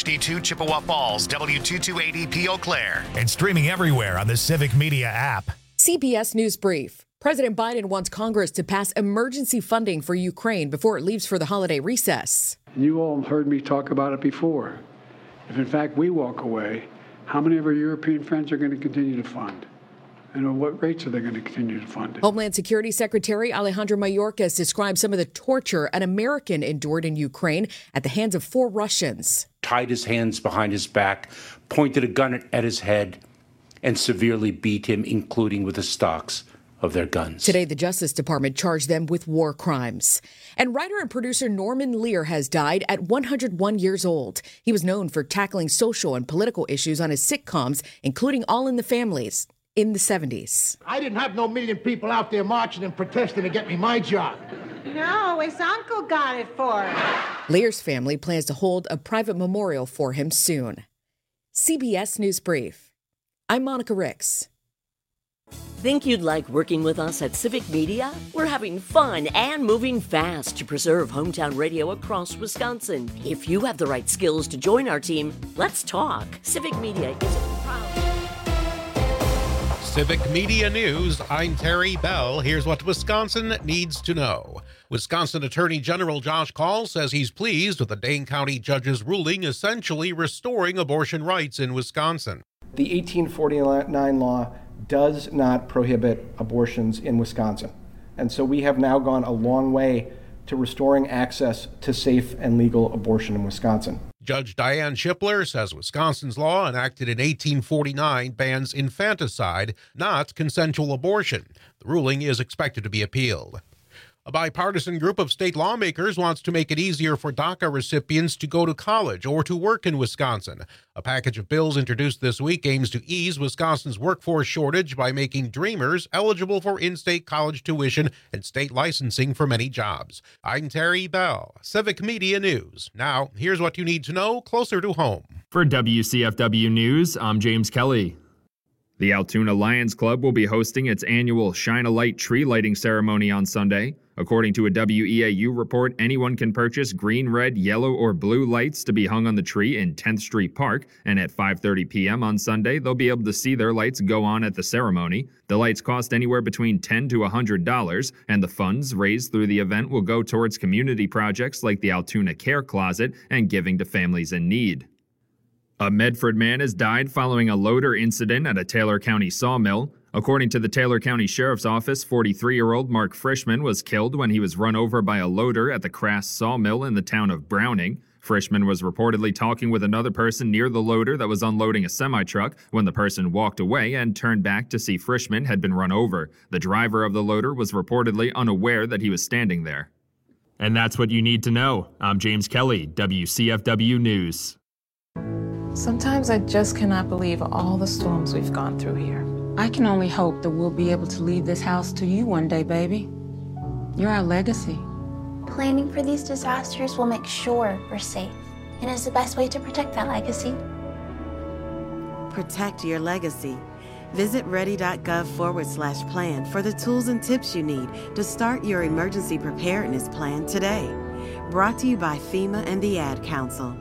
W52 Chippewa Falls, W228EP Eau Claire. And streaming everywhere on the Civic Media app. CBS News Brief. President Biden wants Congress to pass emergency funding for Ukraine before it leaves for the holiday recess. You all heard me talk about it before. If in fact we walk away, how many of our European friends are going to continue to fund? And at what rates are they going to continue to fund it? Homeland Security Secretary Alejandro Mayorkas described some of the torture an American endured in Ukraine at the hands of 4 Russians. Tied his hands behind his back, pointed a gun at his head, and severely beat him, including with the stocks of their guns. Today, the Justice Department charged them with war crimes. And writer and producer Norman Lear has died at 101 years old. He was known for tackling social and political issues on his sitcoms, including All in the Families, in the 70s. I didn't have no million people out there marching and protesting to get me my job. No, his uncle got it for him. Lear's family plans to hold a private memorial for him soon. CBS News Brief. I'm Monica Ricks. Think you'd like working with us at Civic Media? We're having fun and moving fast to preserve hometown radio across Wisconsin. If you have the right skills to join our team, let's talk. Civic Media is proud. Civic Media News, I'm Terry Bell. Here's what Wisconsin needs to know. Wisconsin Attorney General Josh Kaul says he's pleased with the Dane County judge's ruling essentially restoring abortion rights in Wisconsin. The 1849 law does not prohibit abortions in Wisconsin. And so we have now gone a long way to restoring access to safe and legal abortion in Wisconsin. Judge Diane Shipler says Wisconsin's law, enacted in 1849, bans infanticide, not consensual abortion. The ruling is expected to be appealed. A bipartisan group of state lawmakers wants to make it easier for DACA recipients to go to college or to work in Wisconsin. A package of bills introduced this week aims to ease Wisconsin's workforce shortage by making Dreamers eligible for in-state college tuition and state licensing for many jobs. I'm Terry Bell, Civic Media News. Now, here's what you need to know closer to home. For WCFW News, I'm James Kelly. The Altoona Lions Club will be hosting its annual Shine a Light tree lighting ceremony on Sunday. According to a WEAU report, anyone can purchase green, red, yellow, or blue lights to be hung on the tree in 10th Street Park, and at 5:30 p.m. on Sunday, they'll be able to see their lights go on at the ceremony. The lights cost anywhere between $10 to $100, and the funds raised through the event will go towards community projects like the Altoona Care Closet and giving to families in need. A Medford man has died following a loader incident at a Taylor County sawmill. According to the Taylor County Sheriff's Office, 43-year-old Mark Frischman was killed when he was run over by a loader at the Crass sawmill in the town of Browning. Frischman was reportedly talking with another person near the loader that was unloading a semi-truck when the person walked away and turned back to see Frischman had been run over. The driver of the loader was reportedly unaware that he was standing there. And that's what you need to know. I'm James Kelly, WCFW News. Sometimes I just cannot believe all the storms we've gone through here. I can only hope that we'll be able to leave this house to you one day, baby. You're our legacy. Planning for these disasters will make sure we're safe, and is the best way to protect that legacy. Protect your legacy. Visit ready.gov/plan for the tools and tips you need to start your emergency preparedness plan today. Brought to you by FEMA and the Ad Council.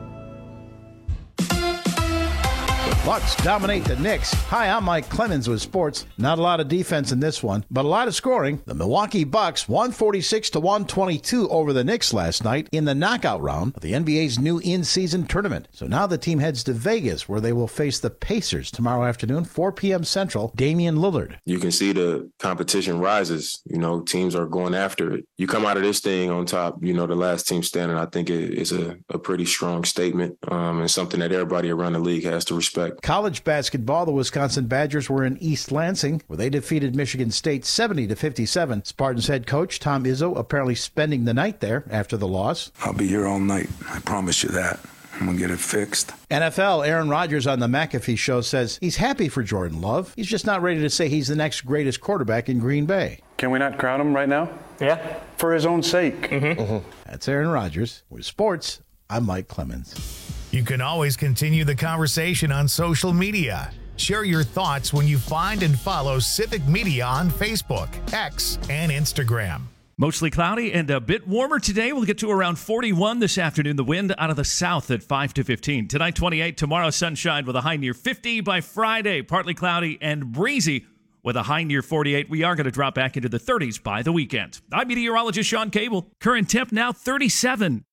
Bucks dominate the Knicks. Hi, I'm Mike Clemens with sports. Not a lot of defense in this one, but a lot of scoring. The Milwaukee Bucks 146-122 over the Knicks last night in the knockout round of the NBA's new in-season tournament. So now the team heads to Vegas, where they will face the Pacers tomorrow afternoon, 4 p.m. Central. Damian Lillard. You can see the competition rises. You know, teams are going after it. You come out of this thing on top, you know, the last team standing. I think it is a pretty strong statement and something that everybody around the league has to respect. College basketball, the Wisconsin Badgers were in East Lansing, where they defeated Michigan State 70-57. Spartans head coach Tom Izzo apparently spending the night there after the loss. I'll be here all night. I promise you that. I'm going to get it fixed. NFL, Aaron Rodgers on the McAfee Show says he's happy for Jordan Love. He's just not ready to say he's the next greatest quarterback in Green Bay. Can we not crown him right now? Yeah. For his own sake. That's Aaron Rodgers. With sports, I'm Mike Clemens. You can always continue the conversation on social media. Share your thoughts when you find and follow Civic Media on Facebook, X, and Instagram. Mostly cloudy and a bit warmer today. We'll get to around 41 this afternoon. The wind out of the south at 5 to 15. Tonight, 28. Tomorrow, sunshine with a high near 50. By Friday, partly cloudy and breezy with a high near 48. We are going to drop back into the 30s by the weekend. I'm meteorologist Sean Cable. Current temp now 37.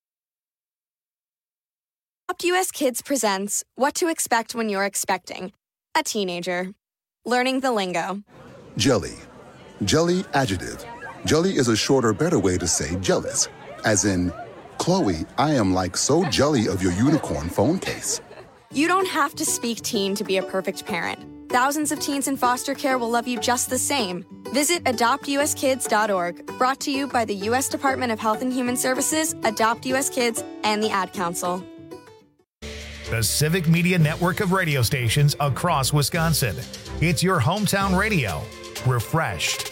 Adopt US Kids presents What to Expect When You're Expecting a Teenager. Learning the lingo. Jelly. Jelly adjective. Jelly is a shorter, better way to say jealous. As in, Chloe, I am like so jelly of your unicorn phone case. You don't have to speak teen to be a perfect parent. Thousands of teens in foster care will love you just the same. Visit adoptuskids.org, brought to you by the U.S. Department of Health and Human Services, Adopt U.S. Kids, and the Ad Council. The Civic Media network of radio stations across Wisconsin. It's your hometown radio. Refreshed.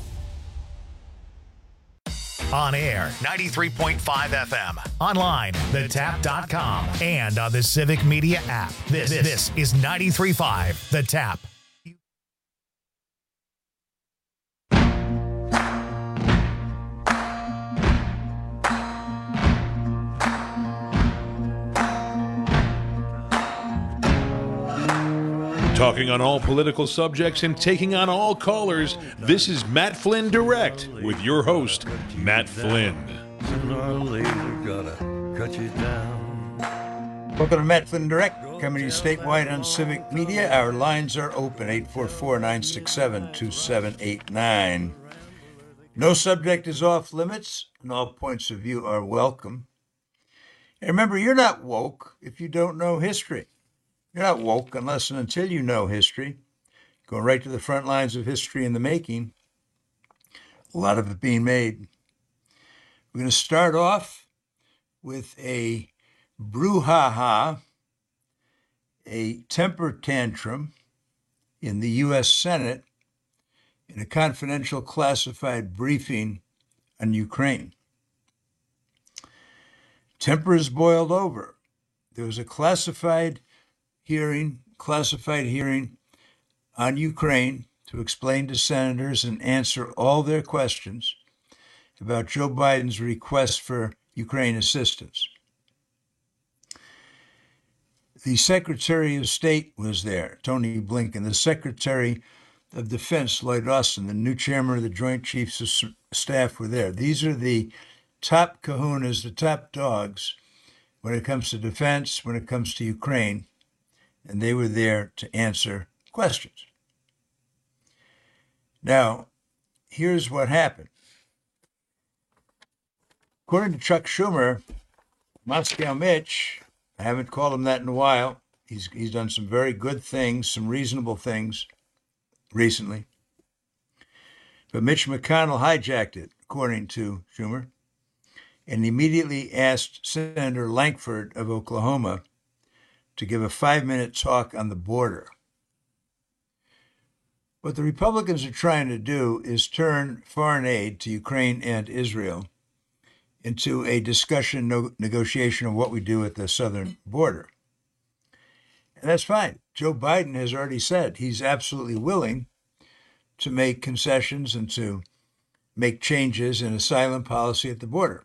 On air, 93.5 FM. Online, thetap.com. And on the Civic Media app. This is 93.5 The Tap. Talking on all political subjects and taking on all callers, this is Matt Flynn Direct with your host, Matt Flynn. Sooner or later, gotta cut you down. Welcome to Matt Flynn Direct, coming to you statewide on Civic Media. Our lines are open, 844-967-2789. No subject is off limits, and all points of view are welcome. And remember, you're not woke if you don't know history. You're not woke unless and until you know history. Going right to the front lines of history in the making. A lot of it being made. We're going to start off with a brouhaha, a temper tantrum in the U.S. Senate in a confidential classified briefing on Ukraine. Temper is boiled over. There was a classified hearing on Ukraine to explain to senators and answer all their questions about Joe Biden's request for Ukraine assistance. The Secretary of State was there, Tony Blinken. The Secretary of Defense, Lloyd Austin, the new chairman of the Joint Chiefs of Staff were there. These are the top kahunas, the top dogs when it comes to defense, when it comes to Ukraine. And they were there to answer questions. Now, here's what happened. According to Chuck Schumer, Moscow Mitch, I haven't called him that in a while. He's done some very good things, some reasonable things recently. But Mitch McConnell hijacked it, according to Schumer, and immediately asked Senator Lankford of Oklahoma to give a 5-minute talk on the border. What the Republicans are trying to do is turn foreign aid to Ukraine and Israel into a discussion, negotiation of what we do at the southern border. And that's fine. Joe Biden has already said he's absolutely willing to make concessions and to make changes in asylum policy at the border.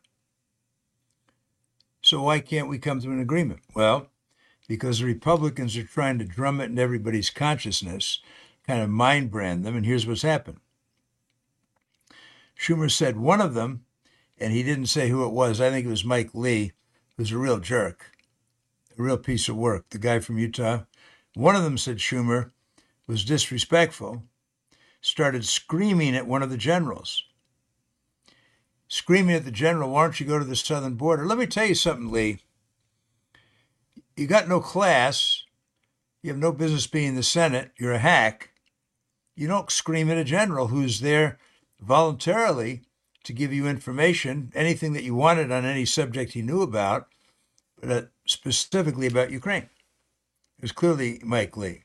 So why can't we come to an agreement? Well, because the Republicans are trying to drum it in everybody's consciousness, kind of mind brand them, and here's what's happened. Schumer said one of them, and he didn't say who it was, I think it was Mike Lee, who's a real jerk, a real piece of work, the guy from Utah. One of them said Schumer was disrespectful, started screaming at one of the generals. Screaming at the general, why don't you go to the southern border? Let me tell you something, Lee. You got no class. You have no business being in the Senate. You're a hack. You don't scream at a general who's there voluntarily to give you information, anything that you wanted on any subject he knew about, but specifically about Ukraine. It was clearly Mike Lee.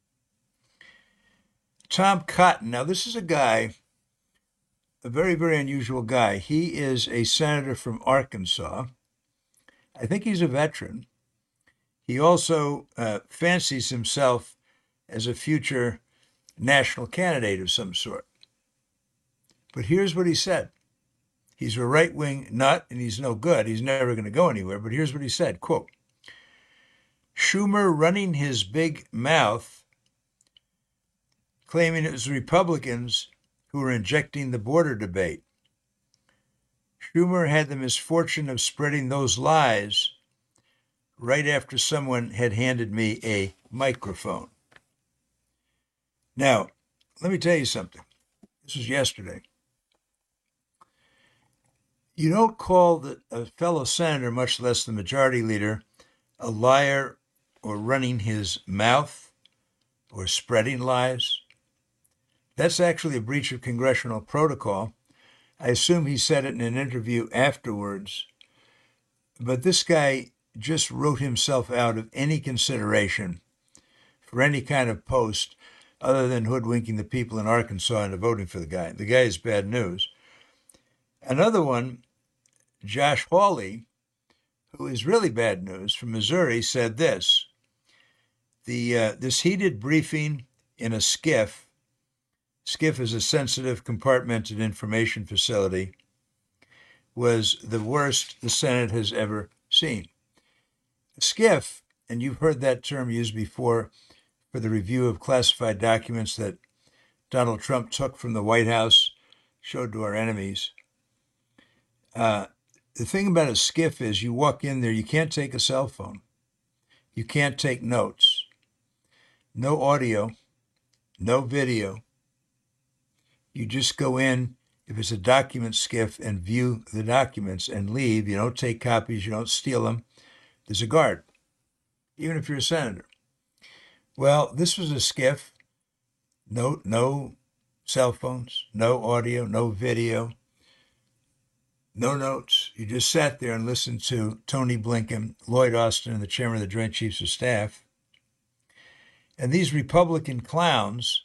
Tom Cotton. Now, this is a guy, a very, very unusual guy. He is a senator from Arkansas. I think he's a veteran. He also fancies himself as a future national candidate of some sort. But here's what he said. He's a right-wing nut, and he's no good. He's never going to go anywhere. But here's what he said, quote, Schumer running his big mouth, claiming it was Republicans who were injecting the border debate. Schumer had the misfortune of spreading those lies right after someone had handed me a microphone. Now, let me tell you something. This was yesterday. You don't call a fellow senator, much less the majority leader, a liar or running his mouth or spreading lies. That's actually a breach of congressional protocol. I assume he said it in an interview afterwards. But this guy just wrote himself out of any consideration for any kind of post other than hoodwinking the people in Arkansas into voting for the guy. The guy is bad news. Another one, Josh Hawley, who is really bad news from Missouri, said this. This heated briefing in a SCIF is a sensitive compartmented information facility, was the worst the Senate has ever seen. SCIF, and you've heard that term used before for the review of classified documents that Donald Trump took from the White House, showed to our enemies. The thing about a SCIF is you walk in there, you can't take a cell phone. You can't take notes. No audio, no video. You just go in, if it's a document SCIF, and view the documents and leave. You don't take copies, you don't steal them. There's a guard, even if you're a senator. Well, this was a SCIF. No cell phones, no audio, no video, no notes. You just sat there and listened to Tony Blinken, Lloyd Austin, and the chairman of the Joint Chiefs of Staff. And these Republican clowns,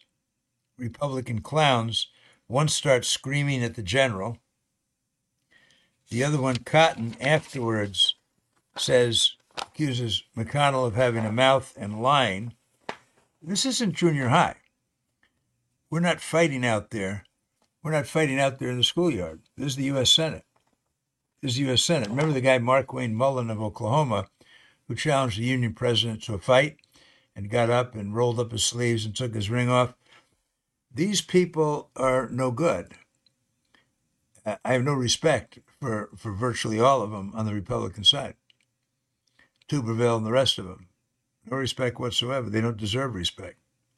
one starts screaming at the general. The other one, Cotton, afterwards accuses McConnell of having a mouth and lying. This isn't junior high. We're not fighting out there. We're not fighting out there in the schoolyard. This is the U.S. Senate. Remember the guy, Mark Wayne Mullen of Oklahoma, who challenged the union president to a fight and got up and rolled up his sleeves and took his ring off? These people are no good. I have no respect for virtually all of them on the Republican side. Tuberville and the rest of them. No respect whatsoever. They don't deserve respect.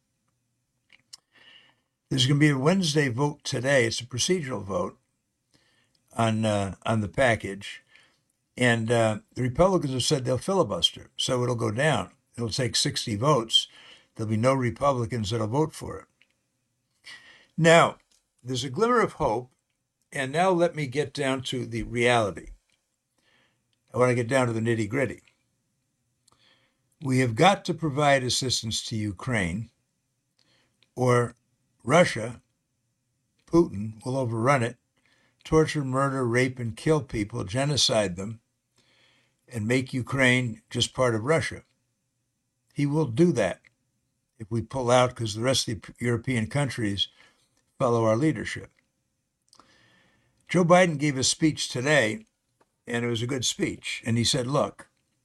There's going to be a Wednesday vote today. It's a procedural vote on the package. And the Republicans have said they'll filibuster, so it'll go down. It'll take 60 votes. There'll be no Republicans that'll vote for it. Now, there's a glimmer of hope, and now let me get down to the reality. I want to get down to the nitty-gritty. We have got to provide assistance to Ukraine, or Russia, Putin, will overrun it, torture, murder, rape, and kill people, genocide them, and make Ukraine just part of Russia. He will do that if we pull out, because the rest of the European countries follow our leadership. Joe Biden gave a speech today, and it was a good speech. And he said, look,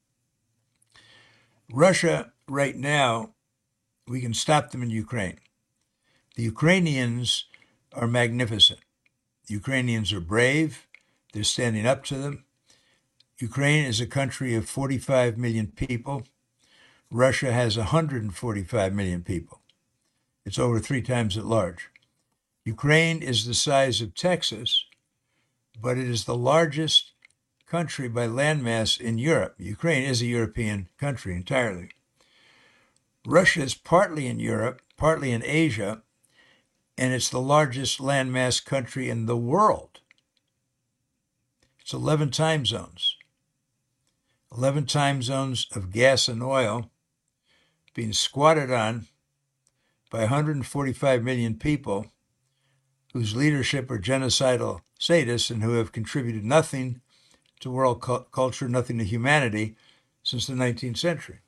Russia right now, we can stop them in Ukraine. The Ukrainians are magnificent. The Ukrainians are brave. They're standing up to them. Ukraine is a country of 45 million people. Russia has 145 million people. It's over 3 times as large. Ukraine is the size of Texas, but it is the largest country by landmass in Europe. Ukraine is a European country entirely. Russia is partly in Europe, partly in Asia, and it's the largest landmass country in the world. It's 11 time zones. 11 time zones of gas and oil being squatted on by 145 million people whose leadership are genocidal sadists and who have contributed nothing to world culture, nothing to humanity since the 19th century.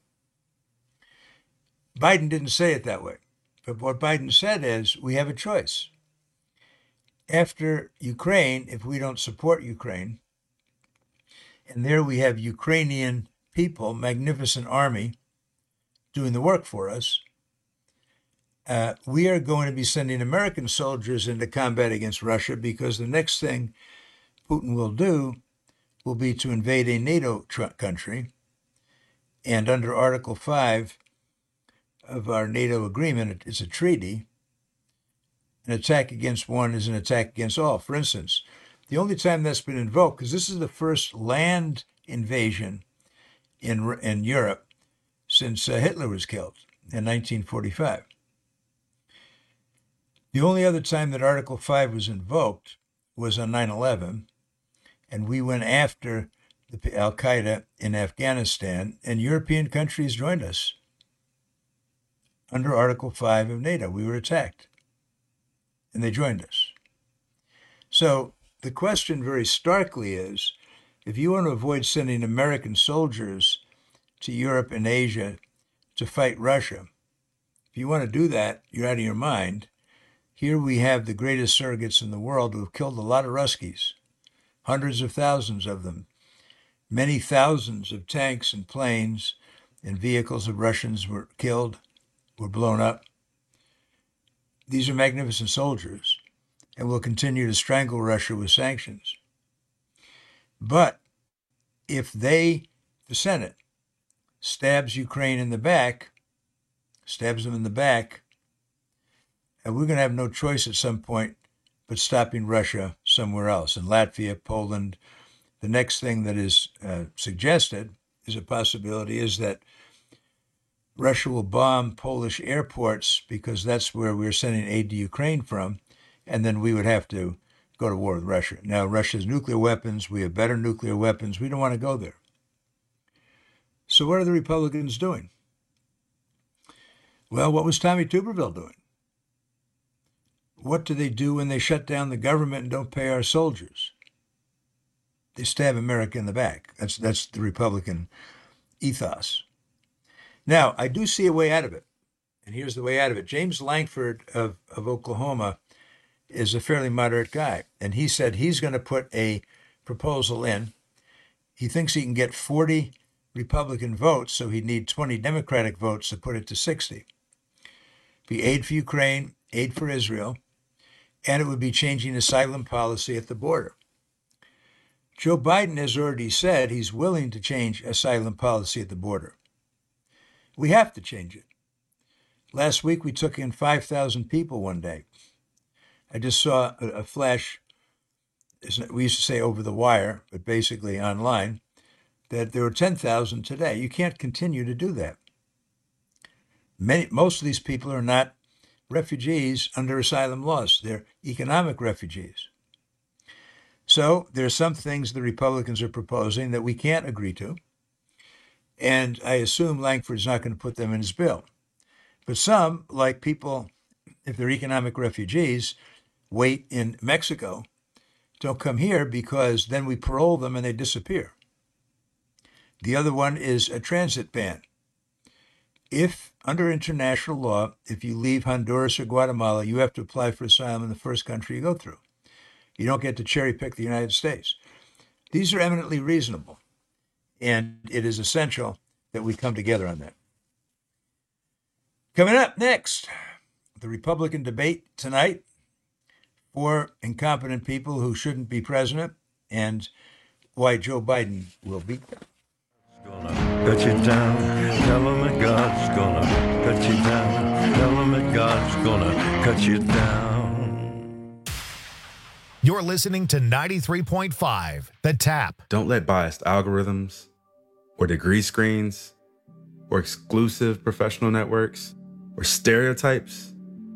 Biden didn't say it that way. But what Biden said is, we have a choice. after Ukraine, if we don't support Ukraine, and there we have Ukrainian people, magnificent army, doing the work for us, we are going to be sending American soldiers into combat against Russia, because the next thing Putin will do will be to invade a NATO country. And under Article 5 of our NATO agreement, it's a treaty. An attack against one is an attack against all. For instance, the only time that's been invoked, because this is the first land invasion in Europe since Hitler was killed in 1945. The only other time that Article 5 was invoked was on 9/11, and we went after the Al-Qaeda in Afghanistan, and European countries joined us. Under Article 5 of NATO, we were attacked, and they joined us. So the question very starkly is, if you want to avoid sending American soldiers to Europe and Asia to fight Russia, if you want to do that, you're out of your mind. Here we have the greatest surrogates in the world who have killed a lot of Ruskies, hundreds of thousands of them. Many thousands of tanks and planes and vehicles of Russians were killed, were blown up. These are magnificent soldiers, and will continue to strangle Russia with sanctions. But if the Senate, stabs Ukraine in the back, stabs them in the back, and we're going to have no choice at some point but stopping Russia somewhere else, in Latvia, Poland. The next thing that is suggested is a possibility is that Russia will bomb Polish airports, because that's where we're sending aid to Ukraine from, and then we would have to go to war with Russia. Now, Russia has nuclear weapons. We have better nuclear weapons. We don't want to go there. So what are the Republicans doing? Well, what was Tommy Tuberville doing? What do they do when they shut down the government and don't pay our soldiers? They stab America in the back. That's the Republican ethos. Now, I do see a way out of it, and here's the way out of it. James Lankford of Oklahoma is a fairly moderate guy, and he said he's going to put a proposal in. He thinks he can get 40 Republican votes, so he'd need 20 Democratic votes to put it to 60. Be aid for Ukraine, aid for Israel, and it would be changing asylum policy at the border. Joe Biden has already said he's willing to change asylum policy at the border. We have to change it. Last week, we took in 5,000 people one day. I just saw a flash, we used to say over the wire, but basically online, that there were 10,000 today. You can't continue to do that. Most of these people are not refugees under asylum laws. They're economic refugees. So there are some things the Republicans are proposing that we can't agree to, and I assume Lankford's not going to put them in his bill. But some, like people, if they're economic refugees, wait in Mexico, don't come here, because then we parole them and they disappear. The other one is a transit ban. If, under international law, if you leave Honduras or Guatemala, you have to apply for asylum in the first country you go through. You don't get to cherry pick the United States. These are eminently reasonable, and it is essential that we come together on that. Coming up next, the Republican debate tonight, 4 incompetent people who shouldn't be president, and why Joe Biden will beat them. Cut you down, tell them that God's gonna cut you down, tell them that God's gonna cut you down. You're listening to 93.5, The Tap. Don't let biased algorithms or degree screens or exclusive professional networks or stereotypes.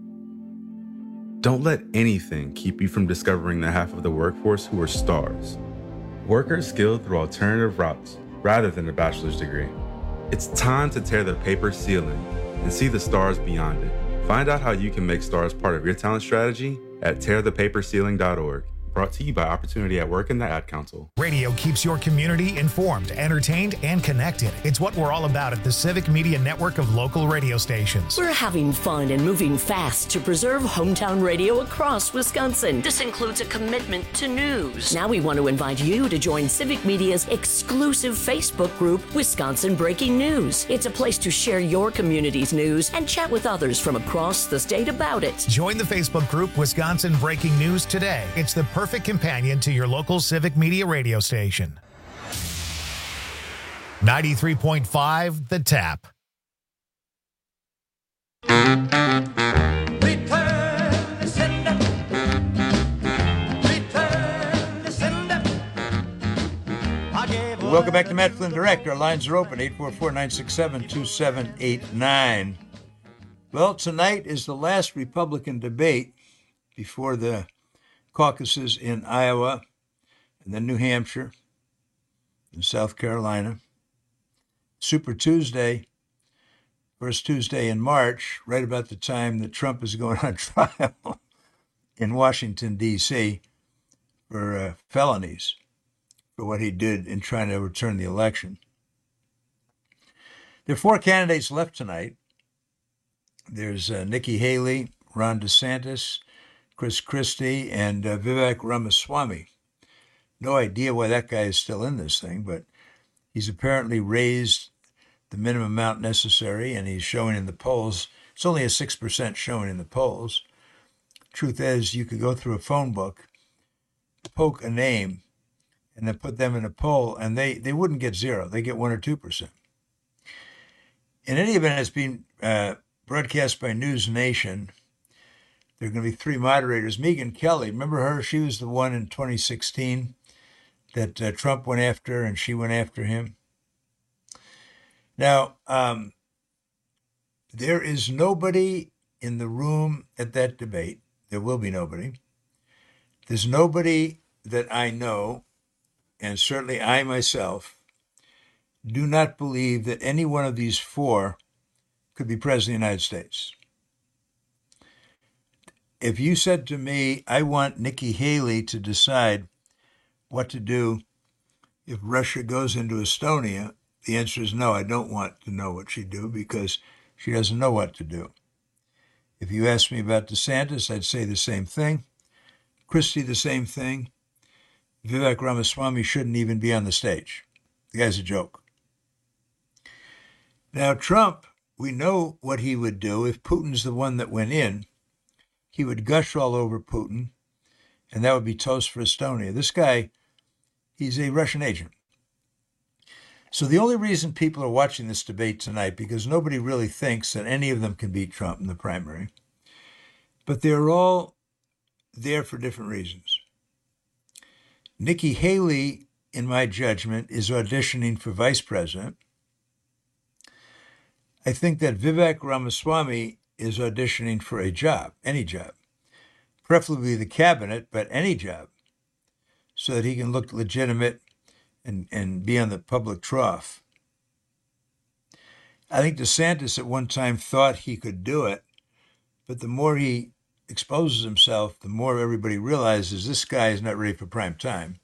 Don't let anything keep you from discovering the half of the workforce who are stars. Workers skilled through alternative routes rather than a bachelor's degree. It's time to tear the paper ceiling and see the stars beyond it. Find out how you can make stars part of your talent strategy at tearthepaperceiling.org. Brought to you by Opportunity at Work and the Ad Council. Radio keeps your community informed, entertained, and connected. It's what we're all about at the Civic Media Network of local radio stations. We're having fun and moving fast to preserve hometown radio across Wisconsin. This includes a commitment to news. Now we want to invite you to join Civic Media's exclusive Facebook group, Wisconsin Breaking News. It's a place to share your community's news and chat with others from across the state about it. Join the Facebook group, Wisconsin Breaking News today. It's the perfect companion to your local Civic Media radio station. 93.5 The Tap. Welcome back to Matt Flynn Direct. Our lines are open, 844-967-2789. Well, tonight is the last Republican debate before the caucuses in Iowa and then New Hampshire and South Carolina. Super Tuesday, first Tuesday in March, right about the time that Trump is going on trial in Washington, D.C. for felonies for what he did in trying to overturn the election. There are four candidates left tonight. There's Nikki Haley, Ron DeSantis, Chris Christie, and Vivek Ramaswamy. No idea why that guy is still in this thing, but he's apparently raised the minimum amount necessary, and he's showing in the polls. It's only a 6% showing in the polls. Truth is, you could go through a phone book, poke a name, and then put them in a poll, and they wouldn't get zero. They get 1 or 2%. In any event, it's being broadcast by News Nation. There are going to be three moderators. Megyn Kelly, remember her? She was the one in 2016 that Trump went after, and she went after him. Now, there is nobody in the room at that debate. There will be nobody. There's nobody that I know, and certainly I myself do not believe that any one of these four could be president of the United States. If you said to me, I want Nikki Haley to decide what to do if Russia goes into Estonia, the answer is no, I don't want to know what she'd do because she doesn't know what to do. If you asked me about DeSantis, I'd say the same thing. Christie, the same thing. Vivek Ramaswamy shouldn't even be on the stage. The guy's a joke. Now, Trump, we know what he would do if Putin's the one that went in. He would gush all over Putin, and that would be toast for Estonia. This guy, he's a Russian agent. So the only reason people are watching this debate tonight, because nobody really thinks that any of them can beat Trump in the primary, but they're all there for different reasons. Nikki Haley, in my judgment, is auditioning for vice president. I think that Vivek Ramaswamy is auditioning for a job, any job, preferably the cabinet, but any job, so that he can look legitimate and be on the public trough. I think DeSantis at one time thought he could do it, but the more he exposes himself, the more everybody realizes this guy is not ready for prime time.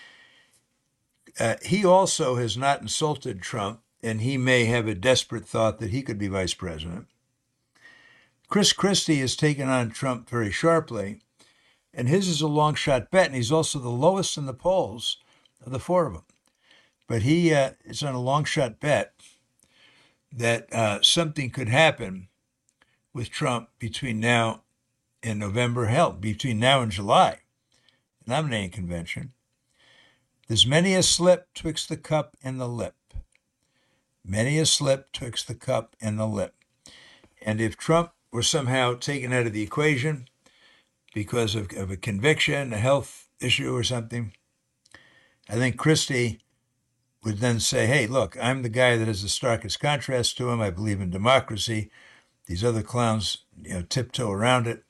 He also has not insulted Trump, and he may have a desperate thought that he could be vice president. Chris Christie has taken on Trump very sharply, and his is a long shot bet, and he's also the lowest in the polls of the four of them. But he is on a long shot bet that something could happen with Trump between now and November, hell, between now and July, nominating convention. There's many a slip twixt the cup and the lip. Many a slip twixt the cup and the lip. And if Trump were somehow taken out of the equation because of a conviction, a health issue or something, I think Christie would then say, hey, look, I'm the guy that has the starkest contrast to him. I believe in democracy. These other clowns, tiptoe around it.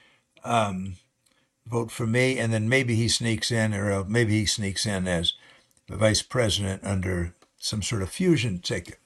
Vote for me. And then maybe he sneaks in, or maybe he sneaks in as the vice president under some sort of fusion ticket.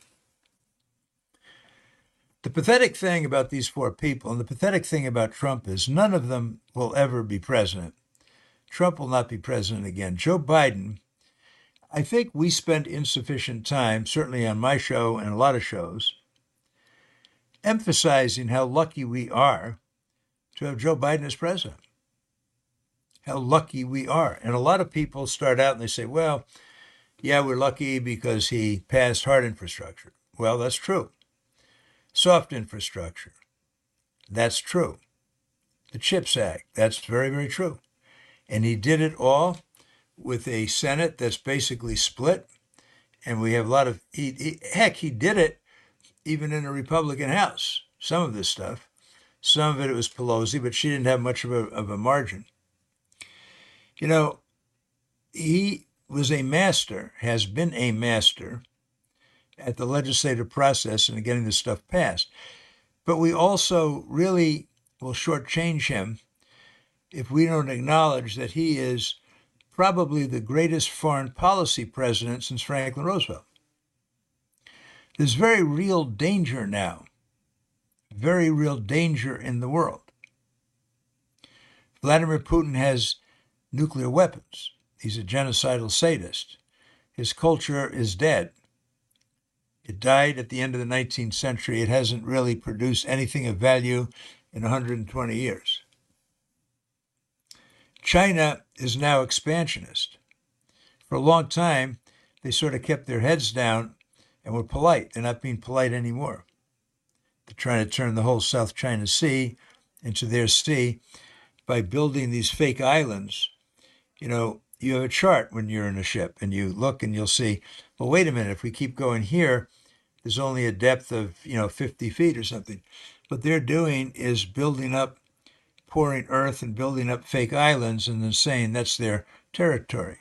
The pathetic thing about these four people, and the pathetic thing about Trump, is none of them will ever be president. Trump will not be president again. Joe Biden, I think we spent insufficient time, certainly on my show and a lot of shows, emphasizing how lucky we are to have Joe Biden as president. How lucky we are. And a lot of people start out and they say, well, yeah, we're lucky because he passed hard infrastructure. Well, that's true. Soft infrastructure. That's true. The CHIPS Act. That's very, very true. And he did it all with a Senate that's basically split. And we have a lot of, he did it even in a Republican House. Some of this stuff. Some of it was Pelosi, but she didn't have much of a margin. You know, he was a master, has been a master at the legislative process and getting this stuff passed. But we also really will shortchange him if we don't acknowledge that he is probably the greatest foreign policy president since Franklin Roosevelt. There's very real danger now, very real danger in the world. Vladimir Putin has nuclear weapons. He's a genocidal sadist. His culture is dead. It died at the end of the 19th century. It hasn't really produced anything of value in 120 years. China is now expansionist. For a long time, they sort of kept their heads down and were polite. They're not being polite anymore. They're trying to turn the whole South China Sea into their sea by building these fake islands. You know, you have a chart when you're in a ship and you look and you'll see, well, wait a minute, if we keep going here, there's only a depth of, 50 feet or something. What they're doing is building up, pouring earth and building up fake islands and then saying that's their territory.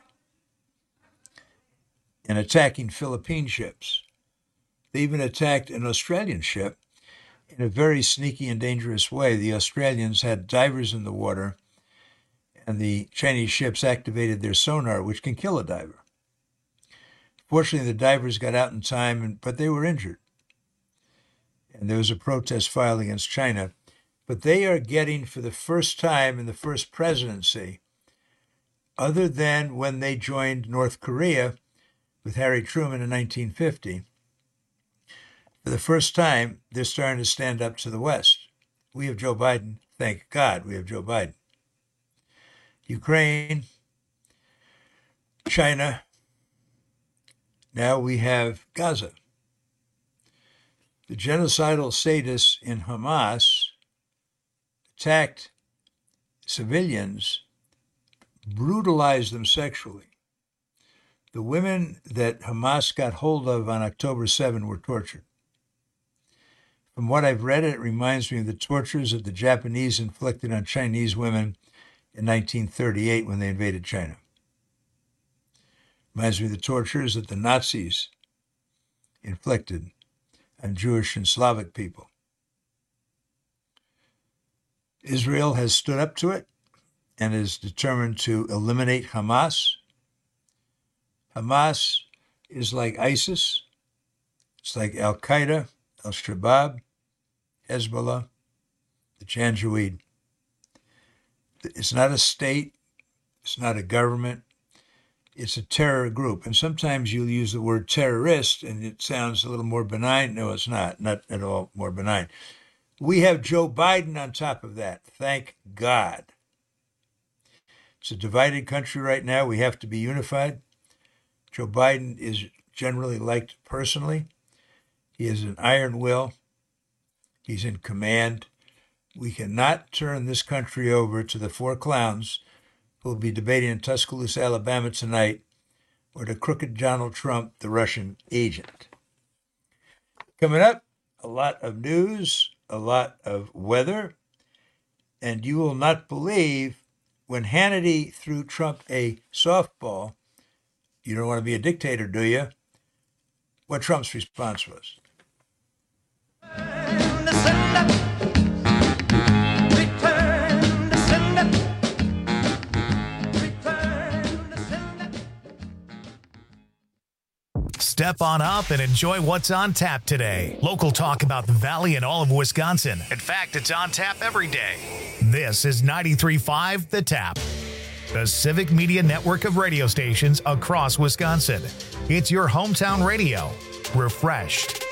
And attacking Philippine ships. They even attacked an Australian ship in a very sneaky and dangerous way. The Australians had divers in the water, and the Chinese ships activated their sonar, which can kill a diver. Fortunately, the divers got out in time, but they were injured. And there was a protest filed against China. But they are getting, for the first time in the first presidency, other than when they joined North Korea with Harry Truman in 1950, for the first time, they're starting to stand up to the West. We have Joe Biden. Thank God we have Joe Biden. Ukraine, China, now we have Gaza. The genocidal sadists in Hamas attacked civilians, brutalized them sexually. The women that Hamas got hold of on October 7 were tortured. From what I've read, it reminds me of the tortures that the Japanese inflicted on Chinese women in 1938 when they invaded China. Reminds me of the tortures that the Nazis inflicted on Jewish and Slavic people. Israel has stood up to it and is determined to eliminate Hamas. Hamas is like ISIS. It's like Al-Qaeda, Al-Shabaab, Hezbollah, the Janjaweed. It's not a state. It's not a government. It's a terror group. And sometimes you'll use the word terrorist and it sounds a little more benign. No, it's not at all more benign. We have Joe Biden on top of that. Thank God. It's a divided country right now. We have to be unified. Joe Biden is generally liked personally. He has an iron will. He's in command. We cannot turn this country over to the four clowns who will be debating in Tuscaloosa, Alabama tonight, or to crooked Donald Trump, the Russian agent. Coming up, a lot of news, a lot of weather, and you will not believe when Hannity threw Trump a softball, you don't want to be a dictator, do you? What Trump's response was. Step on up and enjoy what's on tap today. Local talk about the Valley and all of Wisconsin. In fact, it's on tap every day. This is 93.5 The Tap. the Civic Media network of radio stations across Wisconsin. It's your hometown radio, refreshed.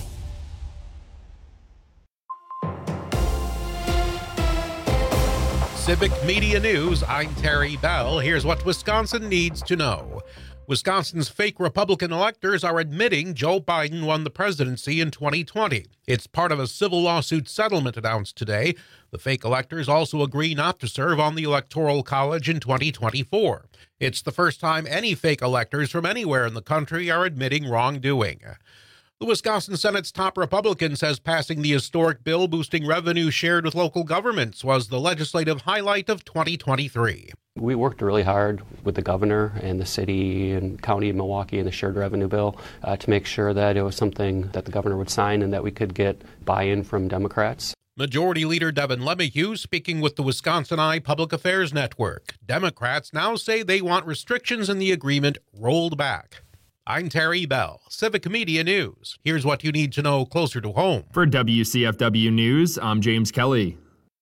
Civic Media News, I'm Terry Bell. Here's what Wisconsin needs to know. Wisconsin's fake Republican electors are admitting Joe Biden won the presidency in 2020. It's part of a civil lawsuit settlement announced today. The fake electors also agree not to serve on the Electoral College in 2024. It's the first time any fake electors from anywhere in the country are admitting wrongdoing. The Wisconsin Senate's top Republican says passing the historic bill boosting revenue shared with local governments was the legislative highlight of 2023. We worked really hard with the governor and the city and county of Milwaukee and the shared revenue bill to make sure that it was something that the governor would sign and that we could get buy-in from Democrats. Majority Leader Devin LeMahieu speaking with the Wisconsin Eye Public Affairs Network. Democrats now say they want restrictions in the agreement rolled back. I'm Terry Bell, Civic Media News. Here's what you need to know closer to home. For WCFW News, I'm James Kelly.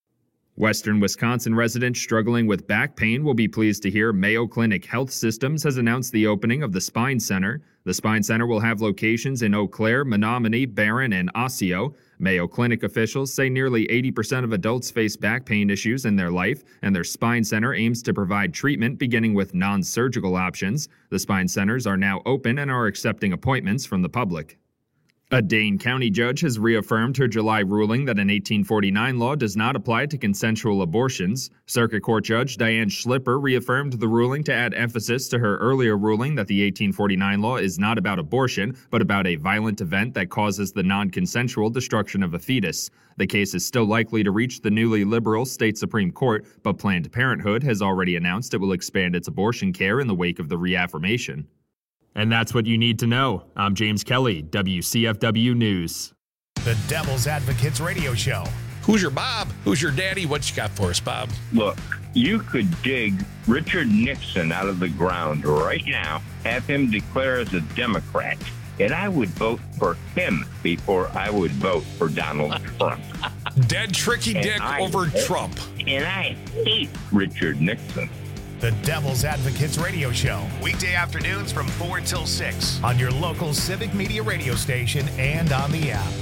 Western Wisconsin residents struggling with back pain will be pleased to hear Mayo Clinic Health Systems has announced the opening of the Spine Center. The Spine Center will have locations in Eau Claire, Menominee, Barron, and Osseo. Mayo Clinic officials say nearly 80% of adults face back pain issues in their life, and their Spine Center aims to provide treatment beginning with non-surgical options. The Spine Centers are now open and are accepting appointments from the public. A Dane County judge has reaffirmed her July ruling that an 1849 law does not apply to consensual abortions. Circuit Court Judge Diane Schlipper reaffirmed the ruling to add emphasis to her earlier ruling that the 1849 law is not about abortion, but about a violent event that causes the non-consensual destruction of a fetus. The case is still likely to reach the newly liberal state Supreme Court, but Planned Parenthood has already announced it will expand its abortion care in the wake of the reaffirmation. And that's what you need to know. I'm James Kelly, WCFW News. The Devil's Advocates Radio Show. Who's your Bob? Who's your daddy? What you got for us, Bob? Look, you could dig Richard Nixon out of the ground right now, have him declare as a Democrat, and I would vote for him before I would vote for Donald Trump. Dead tricky dick over Trump. And I hate Richard Nixon. The Devil's Advocates Radio Show, weekday afternoons from 4 till 6 on your local Civic Media radio station and on the app.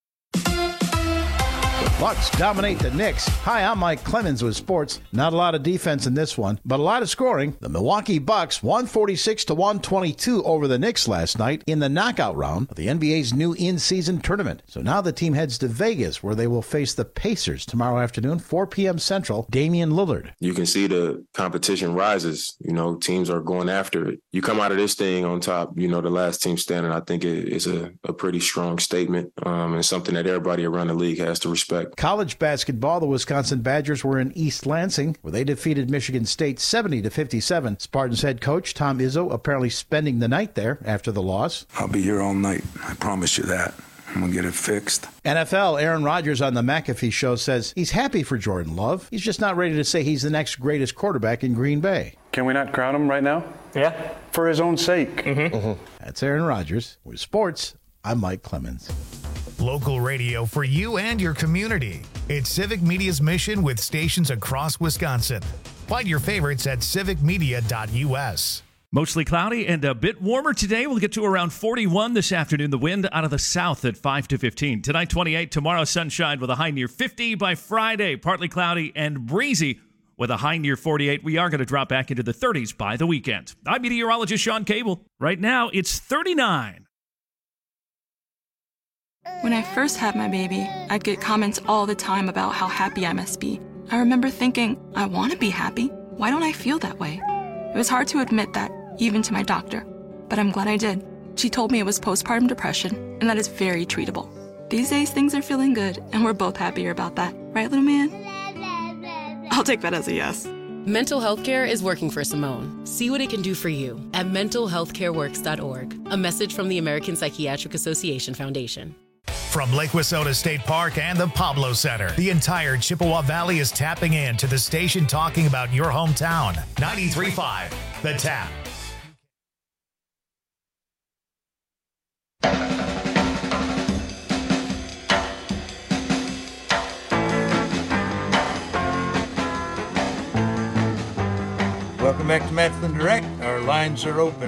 Bucks dominate the Knicks. Hi, I'm Mike Clemens with sports. Not a lot of defense in this one, but a lot of scoring. The Milwaukee Bucks 146-122 over the Knicks last night in the knockout round of the NBA's new in-season tournament. So now the team heads to Vegas, where they will face the Pacers tomorrow afternoon, 4 p.m. Central. Damian Lillard. You can see the competition rises. You know, teams are going after it. You come out of this thing on top, you know, the last team standing. I think it is a pretty strong statement and something that everybody around the league has to respect. College basketball, the Wisconsin Badgers were in East Lansing, where they defeated Michigan State 70-57. Spartans head coach Tom Izzo apparently spending the night there after the loss. I'll be here all night. I promise you that. I'm going to get it fixed. NFL, Aaron Rodgers on the McAfee show says he's happy for Jordan Love. He's just not ready to say he's the next greatest quarterback in Green Bay. Can we not crown him right now? Yeah. For his own sake. That's Aaron Rodgers. With sports, I'm Mike Clemens. Local radio for you and your community. It's Civic Media's mission with stations across Wisconsin. Find your favorites at civicmedia.us. Mostly cloudy and a bit warmer today. We'll get to around 41 this afternoon. The wind out of the south at 5 to 15. Tonight, 28. Tomorrow, sunshine with a high near 50. By Friday, partly cloudy and breezy with a high near 48. We are going to drop back into the 30s by the weekend. I'm meteorologist Sean Cable. Right now, it's 39. When I first had my baby, I'd get comments all the time about how happy I must be. I remember thinking, I want to be happy. Why don't I feel that way? It was hard to admit that, even to my doctor. But I'm glad I did. She told me it was postpartum depression, and that is very treatable. These days, things are feeling good, and we're both happier about that. Right, little man? I'll take that as a yes. Mental health care is working for Simone. See what it can do for you at mentalhealthcareworks.org. A message from the American Psychiatric Association Foundation. From Lake Wissota State Park and the Pablo Center, the entire Chippewa Valley is tapping in to the station talking about your hometown. 93.5, The Tap. Welcome back to Matt Flynn Direct. Our lines are open,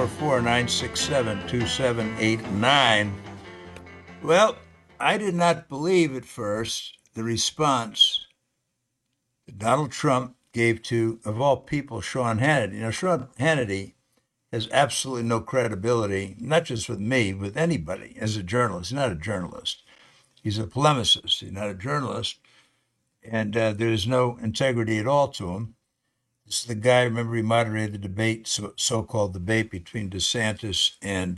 844-967-2789. Well, I did not believe at first the response that Donald Trump gave to, of all people, Sean Hannity. You know, Sean Hannity has absolutely no credibility, not just with me, with anybody as a journalist. He's not a journalist. He's a polemicist. He's not a journalist. And there's no integrity at all to him. This is the guy, remember, he moderated the debate, so-called debate between DeSantis and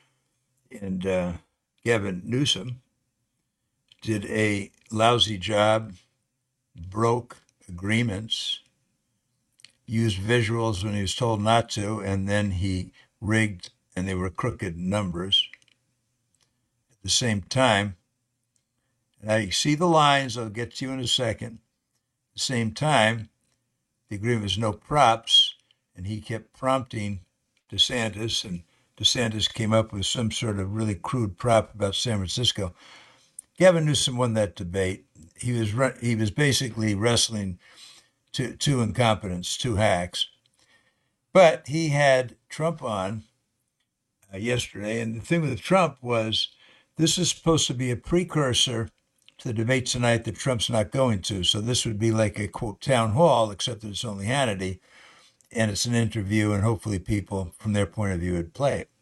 Gavin Newsom. Did a lousy job, broke agreements, used visuals when he was told not to, and then he rigged, and they were crooked numbers. At the same time, now you see the lines, I'll get to you in a second. At the same time, the agreement was no props, and he kept prompting DeSantis, and DeSantis came up with some sort of really crude prop about San Francisco. Gavin Newsom won that debate. He was basically wrestling two incompetents, two hacks. But he had Trump on yesterday, and the thing with Trump was this is supposed to be a precursor to the debate tonight that Trump's not going to. So this would be like a, quote, town hall, except that it's only Hannity, and it's an interview, and hopefully people, from their point of view, would play it.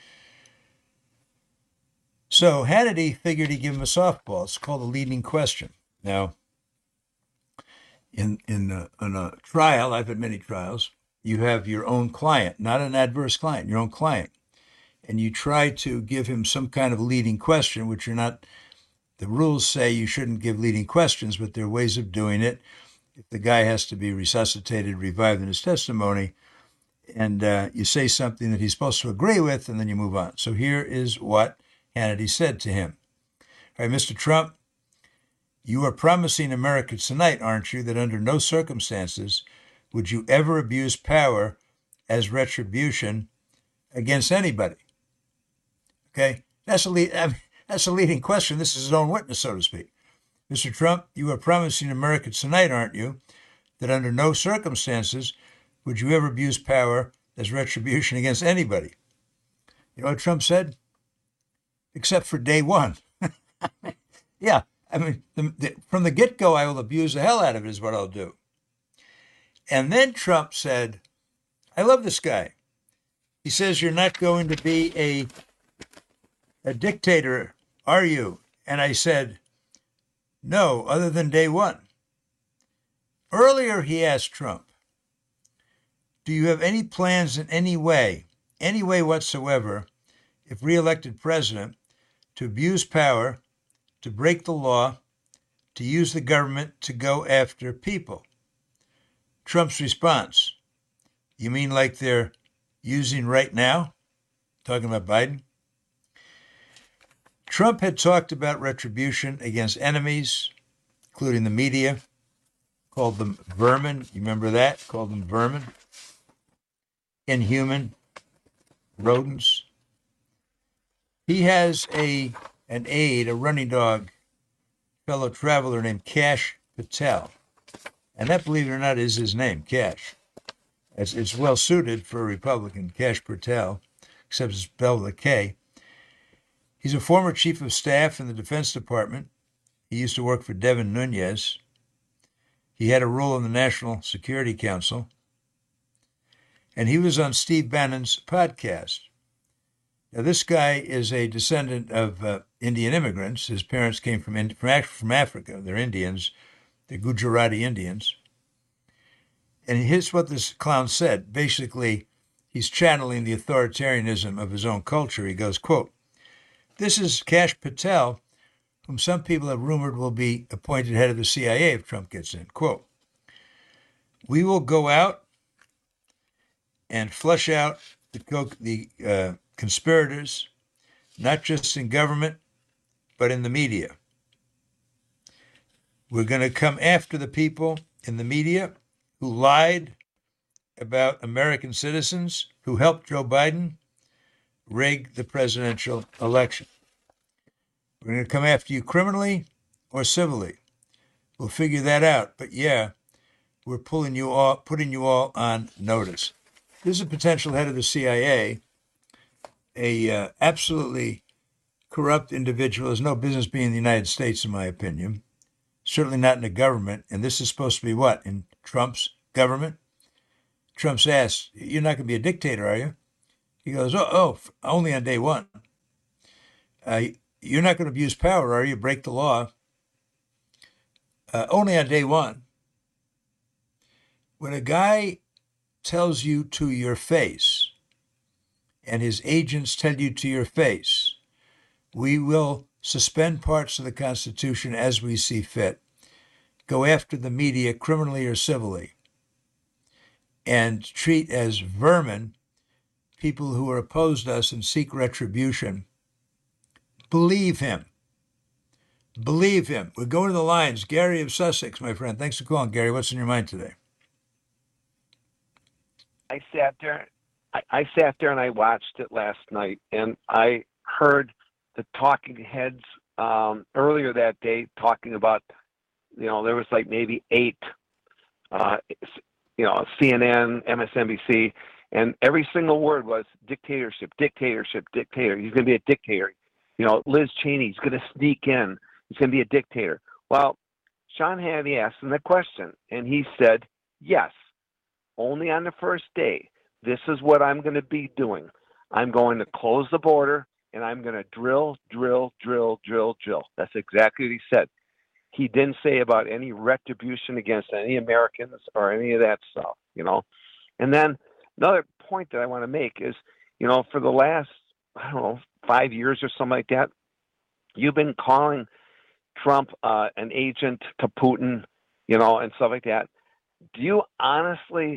So Hannity figured he'd give him a softball. It's called a leading question. Now, in a trial, I've had many trials, you have your own client, not an adverse client, your own client. And you try to give him some kind of leading question, which you're not, the rules say you shouldn't give leading questions, but there are ways of doing it. If the guy has to be resuscitated, revived in his testimony, and you say something that he's supposed to agree with, and then you move on. So here is what Hannity said to him. All right, Mr. Trump, you are promising America tonight, aren't you, that under no circumstances would you ever abuse power as retribution against anybody? Okay, that's a leading question. This is his own witness, so to speak. Mr. Trump, you are promising America tonight, aren't you, that under no circumstances would you ever abuse power as retribution against anybody? You know what Trump said? Except for day one. Yeah, I mean, from the get-go, I will abuse the hell out of it is what I'll do. And then Trump said, I love this guy. He says, you're not going to be a dictator, are you? And I said, no, other than day one. Earlier, he asked Trump, do you have any plans in any way whatsoever, if reelected president, to abuse power, to break the law, to use the government to go after people? Trump's response, you mean like they're using right now? Talking about Biden? Trump had talked about retribution against enemies, including the media, called them vermin. You remember that? Called them vermin. Inhuman rodents. He has an aide, a running dog, fellow traveler named Kash Patel. And that, believe it or not, is his name, Kash. It's well suited for a Republican, Kash Patel, except it's spelled with a K. He's a former chief of staff in the Defense Department. He used to work for Devin Nunes. He had a role in the National Security Council. And he was on Steve Bannon's podcast. Now, this guy is a descendant of Indian immigrants. His parents came from Africa. They're Indians. They're Gujarati Indians. And here's what this clown said. Basically, he's channeling the authoritarianism of his own culture. He goes, quote, this is Kash Patel, whom some people have rumored will be appointed head of the CIA if Trump gets in. Quote, we will go out and flush out the conspirators, not just in government, but in the media. We're going to come after the people in the media who lied about American citizens, who helped Joe Biden rig the presidential election. We're going to come after you criminally or civilly. We'll figure that out. But yeah, we're putting you all on notice. This is a potential head of the CIA, a absolutely corrupt individual. Has no business being in the United States, in my opinion. Certainly not in the government. And this is supposed to be what? In Trump's government? Trump's asked, "You're not going to be a dictator, are you?" He goes, oh, only on day one. You're not going to abuse power, are you? Break the law. Only on day one. When a guy tells you to your face, and his agents tell you to your face, we will suspend parts of the Constitution as we see fit, go after the media criminally or civilly, and treat as vermin people who are opposed to us and seek retribution. Believe him. Believe him. We're going to the lines. Gary of Sussex, my friend. Thanks for calling, Gary. What's in your mind today? I sat there and I watched it last night, and I heard the talking heads earlier that day talking about, there was like maybe 8, CNN, MSNBC, and every single word was dictatorship, dictatorship, dictator. He's going to be a dictator. Liz Cheney's going to sneak in. He's going to be a dictator. Well, Sean Hannity asked him the question, and he said, yes, only on the first day. This is what I'm going to be doing. I'm going to close the border, and I'm going to drill. That's exactly what he said. He didn't say about any retribution against any Americans or any of that stuff, And then another point that I want to make is, for the last, 5 years or something like that, you've been calling Trump an agent to Putin, and stuff like that. Do you honestly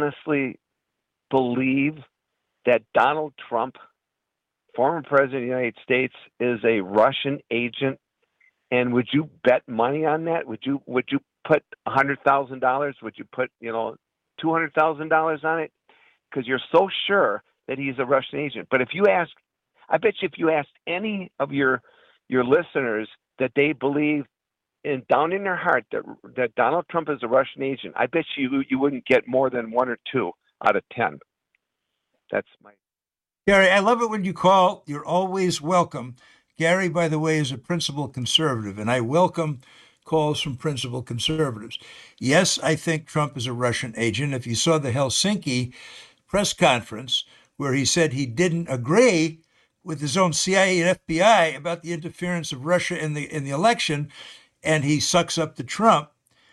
believe that Donald Trump, former president of the United States, is a Russian agent? And would you bet money on that? Would you put $100,000? Would you put $200,000 on it? Because you're so sure that he's a Russian agent. But I bet you if you asked any of your listeners that they believe down in their heart that Donald Trump is a Russian agent, I bet you wouldn't get more than 1 or 2 out of 10. That's my. Gary, I love it when you call. You're always welcome. Gary, by the way, is a principled conservative, and I welcome calls from principled conservatives. Yes, I think Trump is a Russian agent. If you saw the Helsinki press conference where he said he didn't agree with his own CIA and FBI about the interference of Russia in the election, and he sucks up to Trump.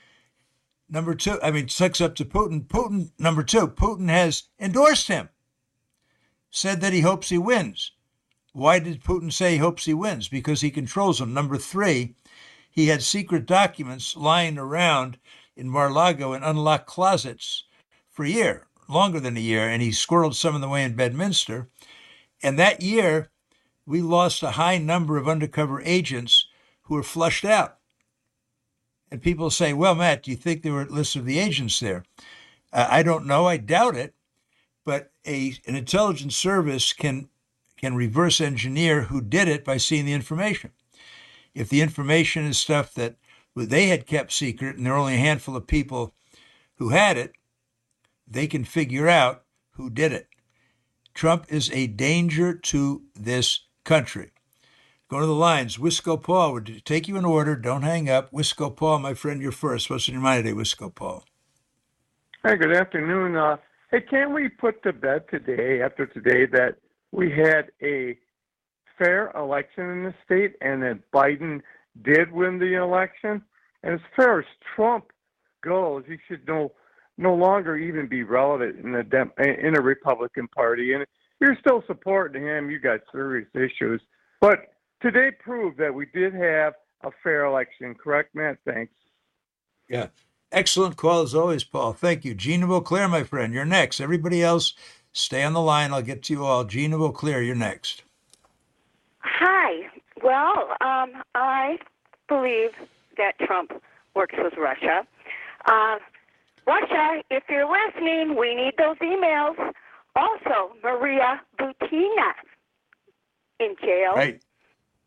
Sucks up to Putin. Number 2, Putin has endorsed him, said that he hopes he wins. Why did Putin say he hopes he wins? Because he controls him. Number 3, he had secret documents lying around in Mar-a-Lago in unlocked closets for a year, longer than a year, and he squirreled some of them away in Bedminster. And that year, we lost a high number of undercover agents who were flushed out. And people say, well, Matt, do you think there were lists of the agents there? I don't know. I doubt it. But an intelligence service can reverse engineer who did it by seeing the information. If the information is stuff that they had kept secret and there are only a handful of people who had it, they can figure out who did it. Trump is a danger to this country. Go to the lines. Wisco Paul, would take you in order. Don't hang up. Wisco Paul, my friend, you're first. What's in your mind today, Wisco Paul? Hey, good afternoon. Hey, can we put to bed today, after today, that we had a fair election in the state and that Biden did win the election? And as far as Trump goes, he should no longer even be relevant in the Republican Party. And you're still supporting him. You got serious issues. But today proved that we did have a fair election. Correct, Matt? Thanks. Yeah. Excellent call as always, Paul. Thank you. Gina Beauclair, my friend, you're next. Everybody else, stay on the line. I'll get to you all. Gina Beauclair, you're next. Hi. Well, I believe that Trump works with Russia. Russia, if you're listening, we need those emails. Also, Maria Butina in jail. Right.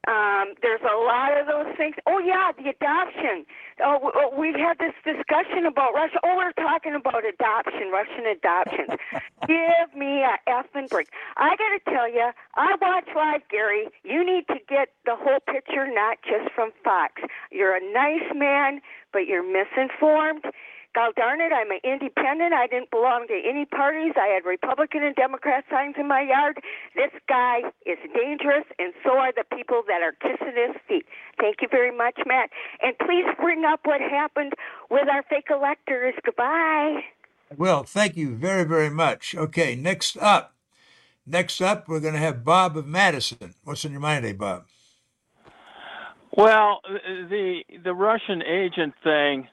There's a lot of those things. Oh, yeah, the adoption. We've had this discussion about Russia. Oh, we're talking about adoption, Russian adoptions. Give me a effing break. I got to tell you, I watch live, Gary. You need to get the whole picture, not just from Fox. You're a nice man, but you're misinformed. God darn it, I'm an independent. I didn't belong to any parties. I had Republican and Democrat signs in my yard. This guy is dangerous, and so are the people that are kissing his feet. Thank you very much, Matt. And please bring up what happened with our fake electors. Goodbye. Well, thank you very, very much. Okay, next up, we're going to have Bob of Madison. What's on your mind today, Bob? Well, the Russian agent thing,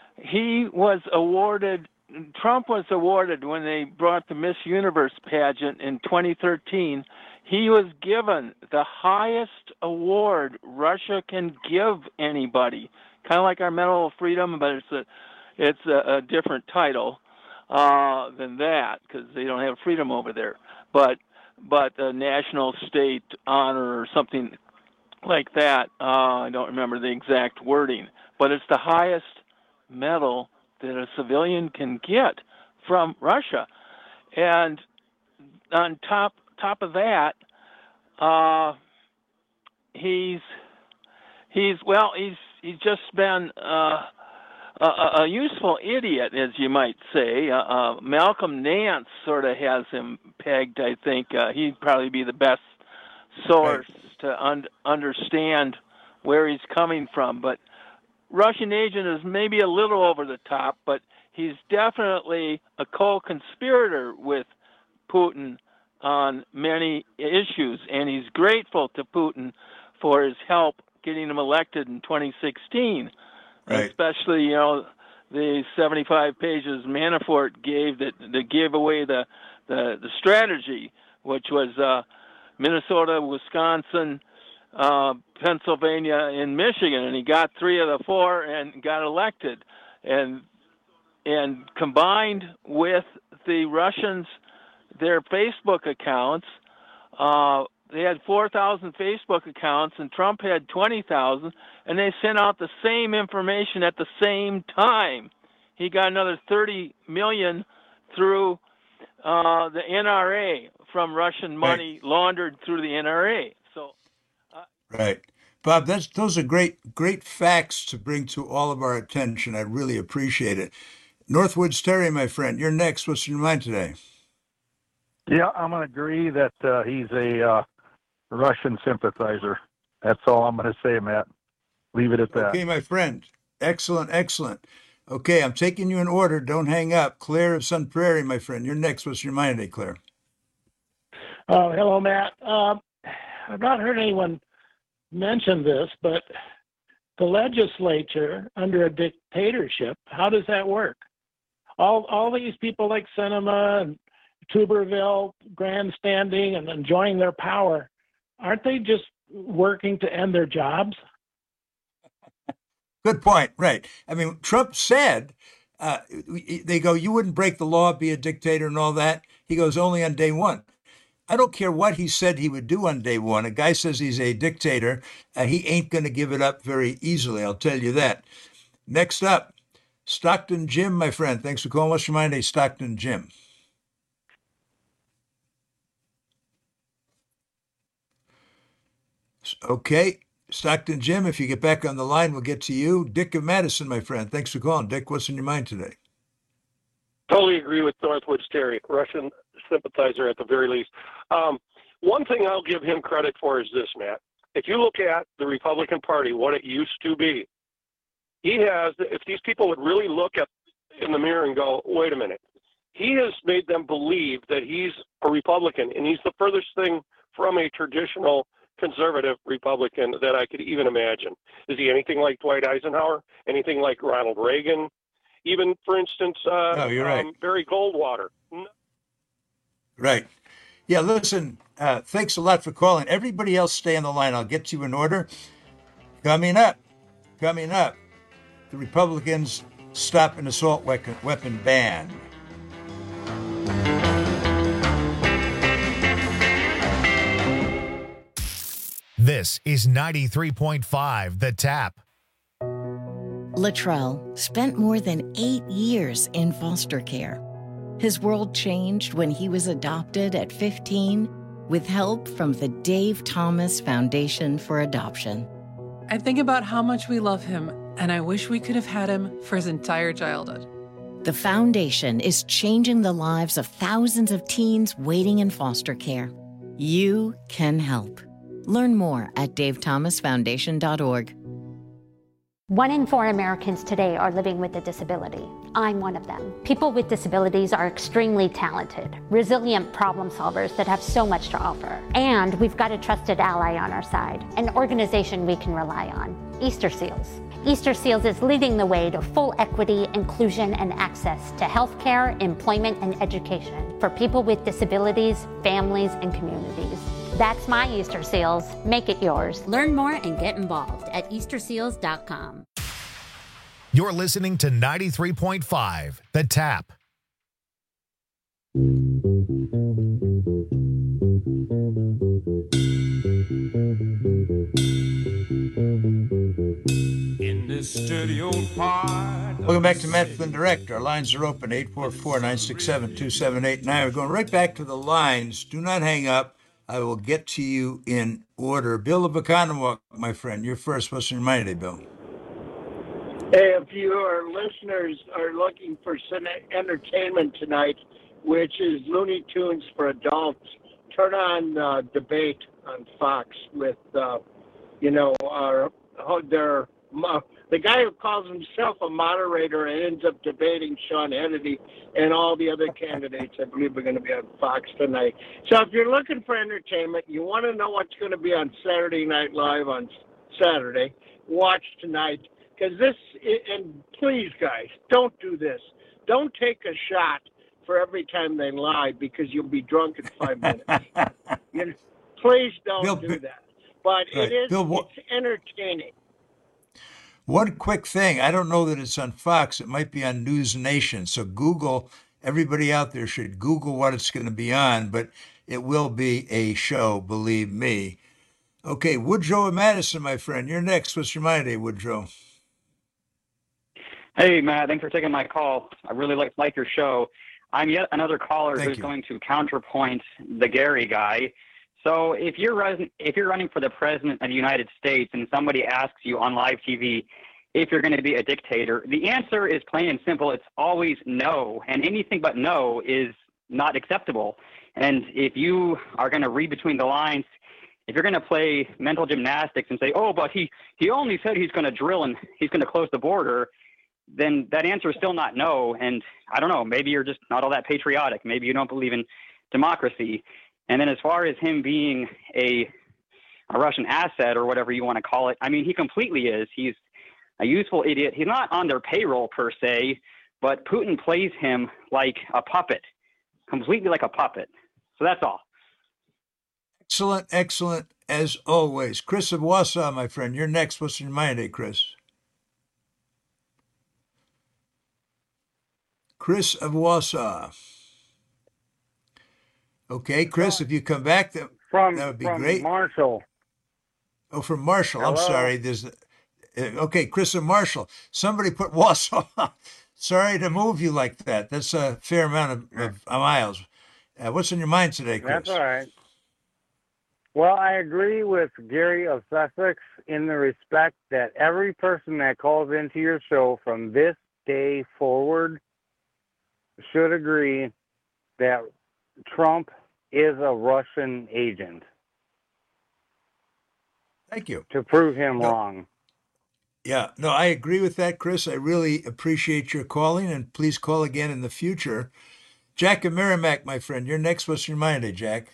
Trump was awarded when they brought the Miss Universe pageant in 2013. He was given the highest award Russia can give anybody, kind of like our Medal of Freedom, but it's a different title than that because they don't have freedom over there. But a national state honor or something like that. I don't remember the exact wording, but it's the highest medal that a civilian can get from Russia. And on top of that, he's just been a useful idiot, as you might say. Malcolm Nance sort of has him pegged. I think he'd probably be the best source to understand where he's coming from. But Russian agent is maybe a little over the top, but he's definitely a co-conspirator with Putin on many issues, and he's grateful to Putin for his help getting him elected in 2016. Right. Especially, the 75 pages Manafort gave that gave away the strategy, which was Minnesota, Wisconsin, Pennsylvania, and Michigan, and he got 3 of the 4 and got elected. And combined with the Russians, their Facebook accounts, they had 4,000 Facebook accounts, and Trump had 20,000, and they sent out the same information at the same time. He got another 30 million through the NRA from Russian money laundered through the NRA. So, right, Bob. Those are great facts to bring to all of our attention. I really appreciate it. Northwoods Terry, my friend, you're next. What's in your mind today? Yeah, I'm going to agree that he's a Russian sympathizer. That's all I'm going to say, Matt. Leave it at that. Okay, my friend. Excellent. Okay, I'm taking you in order. Don't hang up. Claire of Sun Prairie, my friend. You're next. What's in your mind today, Claire? Hello, Matt. I've not heard anyone mention this, but the legislature under a dictatorship, how does that work? All these people like Sinema and Tuberville grandstanding and enjoying their power, aren't they just working to end their jobs? Good point. Right. I mean, Trump said, they go, you wouldn't break the law, be a dictator and all that. He goes, only on day one. I don't care what he said he would do on day one. A guy says he's a dictator. He ain't going to give it up very easily. I'll tell you that. Next up, Stockton Jim, my friend. Thanks for calling. What's your mind today, Stockton Jim? Okay, Stockton Jim, if you get back on the line, we'll get to you. Dick of Madison, my friend. Thanks for calling. Dick, what's in your mind today? Totally agree with Northwoods Terry, Russian sympathizer at the very least. One thing I'll give him credit for is this, Matt. If you look at the Republican Party, what it used to be, if these people would really look in the mirror and go, wait a minute, he has made them believe that he's a Republican, and he's the furthest thing from a traditional conservative Republican that I could even imagine. Is he anything like Dwight Eisenhower? Anything like Ronald Reagan? Even, for instance, no, you're right. Barry Goldwater. Right. Yeah, listen, thanks a lot for calling. Everybody else stay on the line. I'll get you in order. Coming up, the Republicans stop an assault weapon ban. This is 93.5 The Tap. Latrell spent more than 8 years in foster care. His world changed when he was adopted at 15 with help from the Dave Thomas Foundation for Adoption. I think about how much we love him, and I wish we could have had him for his entire childhood. The foundation is changing the lives of thousands of teens waiting in foster care. You can help. Learn more at davethomasfoundation.org. 1 in 4 Americans today are living with a disability. I'm one of them. People with disabilities are extremely talented, resilient problem solvers that have so much to offer. And we've got a trusted ally on our side, an organization we can rely on, Easter Seals. Easter Seals is leading the way to full equity, inclusion, and access to healthcare, employment, and education for people with disabilities, families, and communities. That's my Easter Seals. Make it yours. Learn more and get involved at easterseals.com. You're listening to 93.5 The Tap. In this sturdy old part. Welcome back to Matt Flynn Direct. Our lines are open, 844-967-2789. We're going right back to the lines. Do not hang up. I will get to you in order. Bill of Oconomowoc, my friend, you're first. What's on your mind today, Bill? Hey, if your listeners are looking for some entertainment tonight, which is Looney Tunes for adults, turn on Debate on Fox with, the guy who calls himself a moderator and ends up debating Sean Hannity and all the other candidates. I believe are going to be on Fox tonight. So if you're looking for entertainment, you want to know what's going to be on Saturday Night Live on Saturday, watch tonight. Because and please, guys, don't do this. Don't take a shot for every time they lie because you'll be drunk in 5 minutes. Please don't do that. But right. It's entertaining. One quick thing. I don't know that it's on Fox. It might be on News Nation. So Google, everybody out there should Google what it's going to be on, but it will be a show, believe me. Okay, Woodrow and Madison, my friend. You're next. What's your mind today, Woodrow? Hey, Matt. Thanks for taking my call. I really like your show. I'm yet another caller who's going to counterpoint the Gary guy. So if you're running for the president of the United States and somebody asks you on live TV if you're going to be a dictator, the answer is plain and simple. It's always no, and anything but no is not acceptable. And if you are going to read between the lines, if you're going to play mental gymnastics and say, oh, but he only said he's going to drill and he's going to close the border, then that answer is still not no. And I don't know, maybe you're just not all that patriotic. Maybe you don't believe in democracy. And then as far as him being a Russian asset or whatever you want to call it, I mean, he completely is. He's a useful idiot. He's not on their payroll per se, but Putin plays him like a puppet, completely like a puppet. So that's all. Excellent, excellent, as always. Chris of Wausau, my friend, you're next. What's in your mind today, Chris? Chris of Wausau. Okay, Chris, if you come back, that would be great. From Marshall. Oh, from Marshall. Hello? I'm sorry. Okay, Chris of Marshall. Somebody put Wausau. Sorry to move you like that. That's a fair amount of miles. What's on your mind today, Chris? That's all right. Well, I agree with Gary of Sussex in the respect that every person that calls into your show from this day forward should agree that Trump is a Russian agent. Thank you. To prove him wrong. Yeah, no, I agree with that, Chris. I really appreciate your calling, and please call again in the future. Jack of Merrimack, my friend, you're next. What's your mind today, Jack?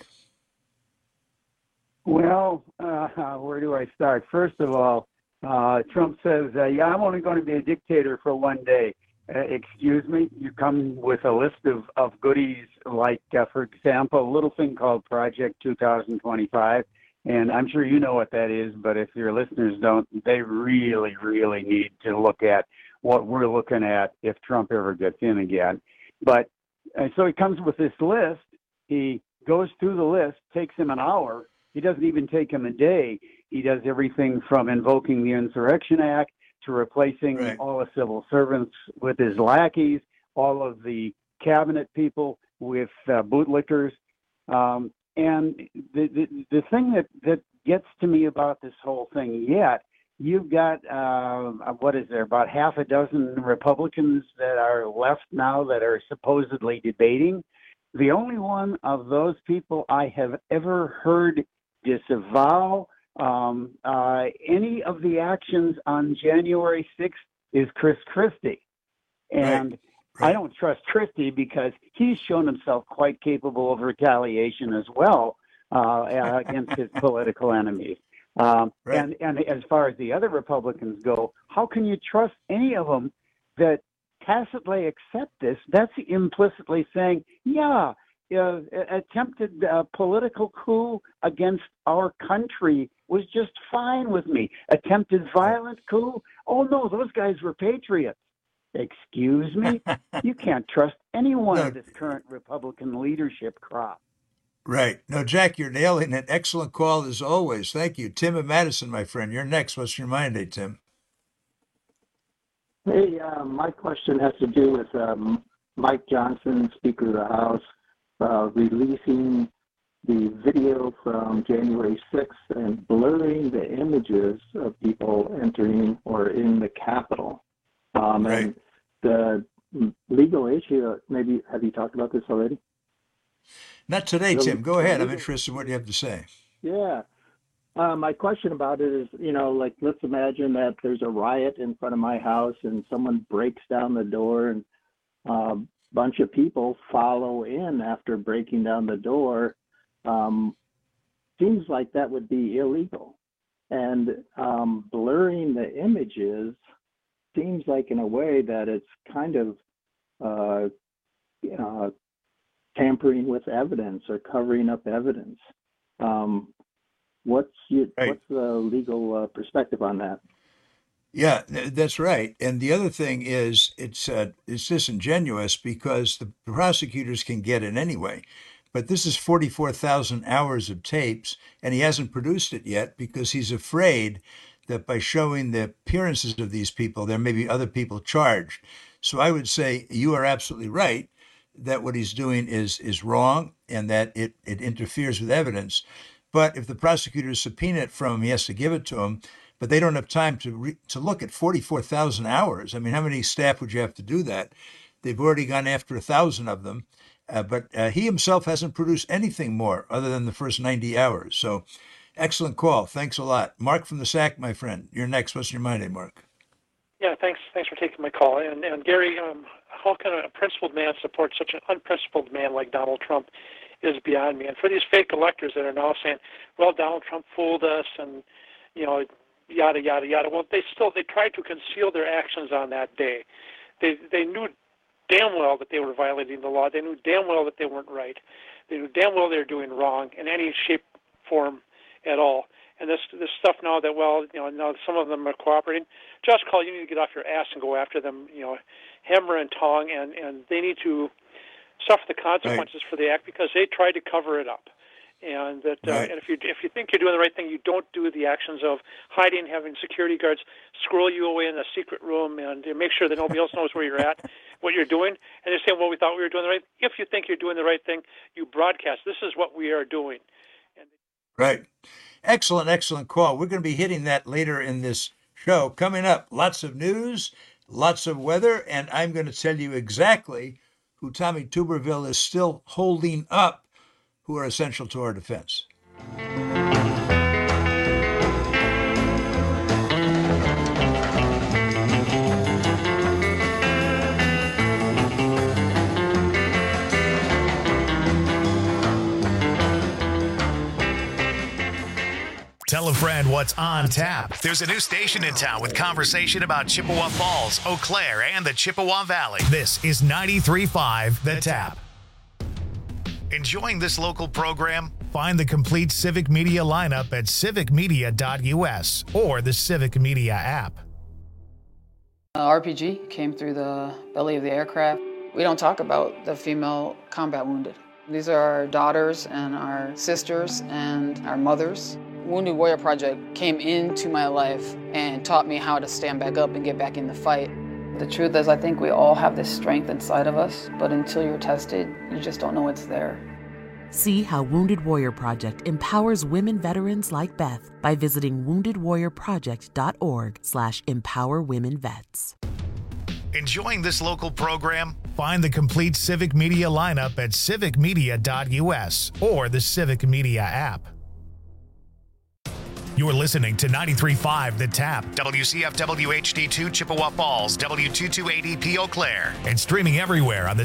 Well, where do I start? First of all, Trump says, I'm only going to be a dictator for one day. Excuse me, you come with a list of goodies like, for example, a little thing called Project 2025. And I'm sure you know what that is, but if your listeners don't, they really, really need to look at what we're looking at if Trump ever gets in again. But so he comes with this list. He goes through the list, takes him an hour. He doesn't even take him a day. He does everything from invoking the Insurrection Act to replacing all the civil servants with his lackeys, all of the cabinet people with bootlickers. And the thing that gets to me about this whole thing yet, you've got, what is there, about half a dozen Republicans that are left now that are supposedly debating. The only one of those people I have ever heard disavow any of the actions on January 6th is Chris Christie. And I don't trust Christie because he's shown himself quite capable of retaliation as well against his political enemies. And as far as the other Republicans go, how can you trust any of them that tacitly accept this? That's implicitly saying, attempted political coup against our country was just fine with me. Attempted violent coup? Oh, no, those guys were patriots. Excuse me? You can't trust anyone of this current Republican leadership crop. Right. No, Jack, you're nailing it. Excellent call as always. Thank you. Tim and Madison, my friend. You're next. What's your mind, Tim? Hey, my question has to do with Mike Johnson, Speaker of the House, releasing the video from January 6th and blurring the images of people entering or in the Capitol. And the legal issue, maybe, have you talked about this already? Not today, Tim. Go ahead. I'm interested in what you have to say. Yeah. My question about it is, like, let's imagine that there's a riot in front of my house and someone breaks down the door and a bunch of people follow in after breaking down the door. Seems like that would be illegal. And blurring the images seems like in a way that it's kind of tampering with evidence or covering up evidence. What's the legal perspective on that? Yeah, that's right. And the other thing is it's disingenuous because the prosecutors can get it anyway. But this is 44,000 hours of tapes, and he hasn't produced it yet because he's afraid that by showing the appearances of these people, there may be other people charged. So I would say you are absolutely right that what he's doing is wrong and that it interferes with evidence. But if the prosecutors subpoena it from him, he has to give it to him. But they don't have time to look at 44,000 hours. I mean, how many staff would you have to do that? They've already gone after 1,000 of them. But he himself hasn't produced anything more other than the first 90 hours. So excellent call. Thanks a lot. Mark from the SAC, my friend. You're next. What's in your mind, Mark? Yeah, thanks for taking my call. And Gary, how can a principled man support such an unprincipled man like Donald Trump is beyond me. And for these fake electors that are now saying, well, Donald Trump fooled us and, yada, yada, yada. Well, they tried to conceal their actions on that day. They knew damn well that they were violating the law. They knew damn well that they weren't right. They knew damn well they were doing wrong in any shape, form at all. And this stuff now that, now some of them are cooperating. Just call, you need to get off your ass and go after them, hammer and tong, and they need to suffer the consequences for the act because they tried to cover it up. And that, and if you think you're doing the right thing, you don't do the actions of hiding, having security guards squirrel you away in a secret room and make sure that nobody else knows where you're at, what you're doing. And they're saying, well, we thought we were doing the right. If you think you're doing the right thing, you broadcast. This is what we are doing. Right. Excellent call. We're going to be hitting that later in this show. Coming up, lots of news, lots of weather, and I'm going to tell you exactly who Tommy Tuberville is still holding up, who are essential to our defense. Tell a friend what's on tap. There's a new station in town with conversation about Chippewa Falls, Eau Claire, and the Chippewa Valley. This is 93.5 The Tap. Enjoying this local program? Find the complete Civic Media lineup at civicmedia.us or the Civic Media app. RPG came through the belly of the aircraft. We don't talk about the female combat wounded. These are our daughters and our sisters and our mothers. Wounded Warrior Project came into my life and taught me how to stand back up and get back in the fight. The truth is, I think we all have this strength inside of us, but until you're tested, you just don't know it's there. See how Wounded Warrior Project empowers women veterans like Beth by visiting woundedwarriorproject.org/empowerwomenvets. Enjoying this local program? Find the complete Civic Media lineup at civicmedia.us or the Civic Media app. You're listening to 93.5 The Tap, WCFW HD2 Chippewa Falls, W228EP Eau Claire, and streaming everywhere on the